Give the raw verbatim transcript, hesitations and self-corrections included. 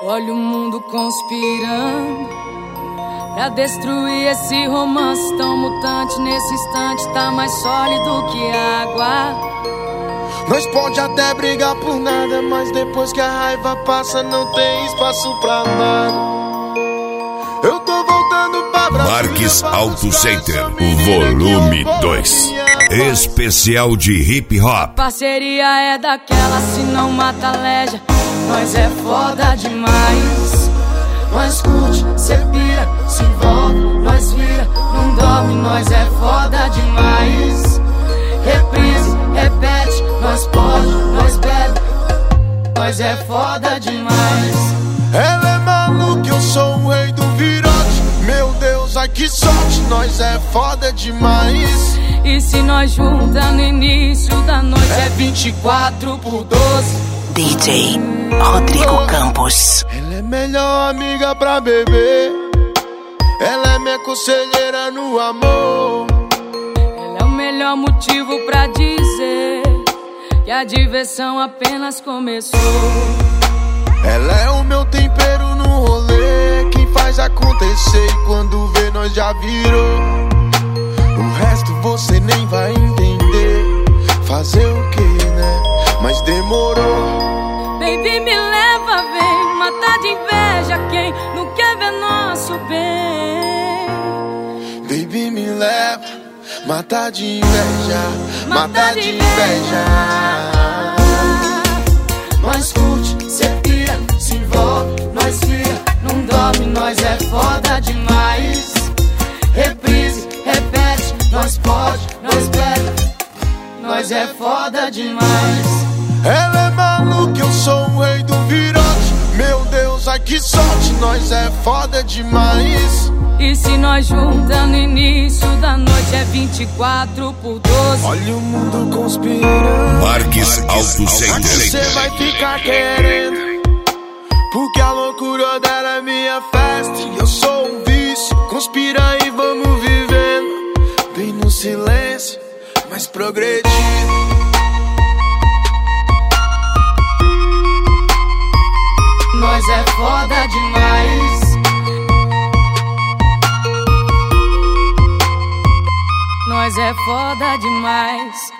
Olha o mundo conspirando pra destruir esse romance tão mutante. Nesse instante tá mais sólido que água. Nós pode até brigar por nada, mas depois que a raiva passa não tem espaço pra nada. Eu tô voltando pra Brasília. Marques Auto Center, o volume dois. Especial de hip hop. Parceria é daquela, se não mata leja. Nós é foda demais. Nós curte, cê pira, se envolve, nós vira, não dorme, nós é foda demais. Reprise, repete, nós pode, nós bebe, nós é foda demais. Ela é maluca, eu sou o rei do virote. Meu Deus, ai que sorte, nós é foda demais. E se nós junta no início da noite é vinte e quatro por doze. D J Rodrigo Campos. Ela é melhor amiga pra beber. Ela é minha conselheira no amor. Ela é o melhor motivo pra dizer que a diversão apenas começou. Ela é o meu tempero no rolê, quem faz acontecer e quando vê nós já virou. O resto você nem vai entender. Fazer o que, né? Mas demorou. Baby, me leva, vem matar de inveja quem não quer ver nosso bem. Baby, me leva, matar de inveja, matar de inveja. Nós curte, cê pira, se envolve, nós vira, não dorme, nós é foda demais. Reprise, repete, nós pode, nós bebe, nós é foda demais. Ela é maluca, eu sou o rei do virote. Meu Deus, ai que sorte, nós é foda demais. E se nós junta no início da noite é vinte e quatro por doze. Olha o mundo conspirando. Marques Auto Center. Você vai ficar querendo, porque a loucura dela é minha festa e eu sou um vício. Conspira e vamos vivendo, bem no silêncio, mas progredindo. Nós é foda demais. Nós é foda demais.